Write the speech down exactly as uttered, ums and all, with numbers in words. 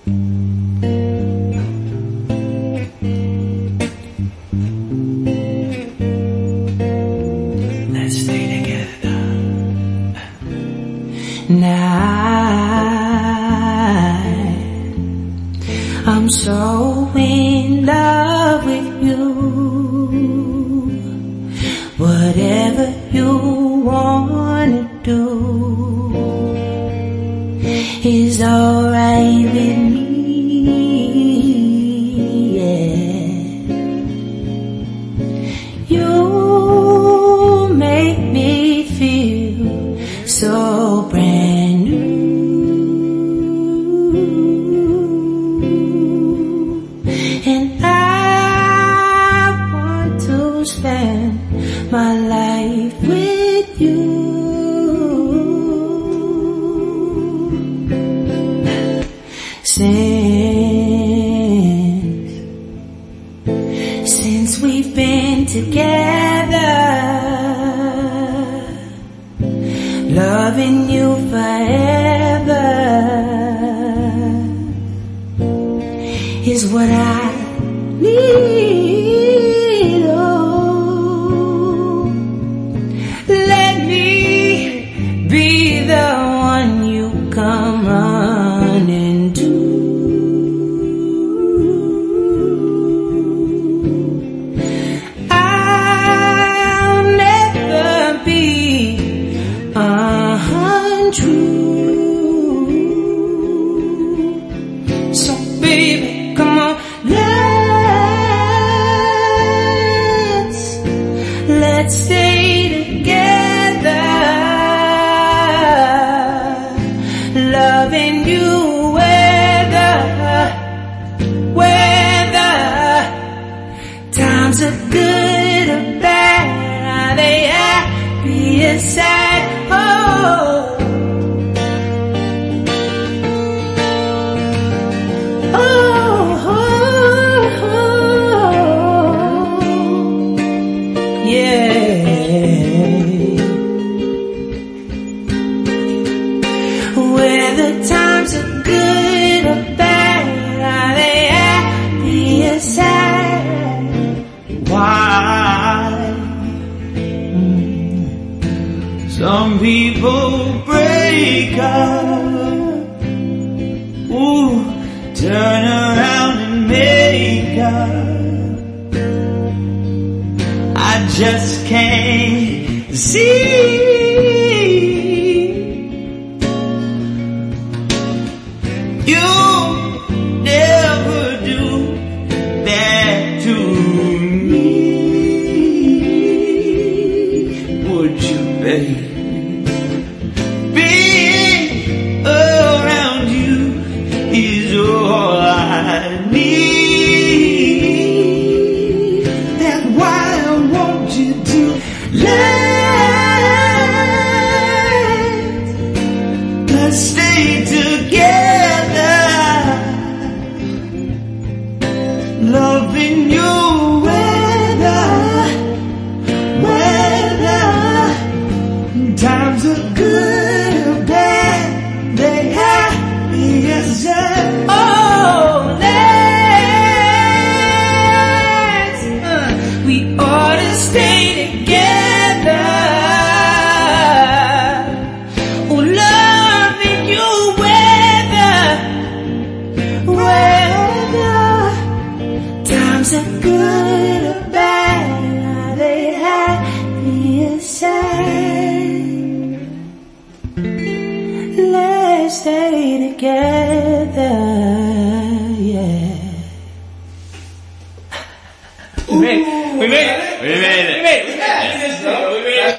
Let's stay together. Now I'm so in love with you. Whatever you wanna do is alright with me. Yeah. You make me feel so brand new. And I want to spend my life with you. Since, since we've been together, loving you forever is what I need. Oh, let me be the one you come running to. I'll never be untrue. So baby, come on, let's let's stay together, loving you whether whether times are good or bad, are they happy or sad? Oh, oh, oh, oh, yeah. Whether times are good or bad, are they happy or sad? Why? Some people break up, ooh, turn around and make up. I just can't see. You never do that to me, would you, babe? Being around you is all I need. That's why I want you to let us stay together, loving you whether whether times are good or bad, they happy as sad. Oh, let's uh, we ought to stay together. Oh, loving you whether whether times are good or bad, are they happy or sad? Let's stay together, yeah. We made it! We made it! We made it! We made it! We made it!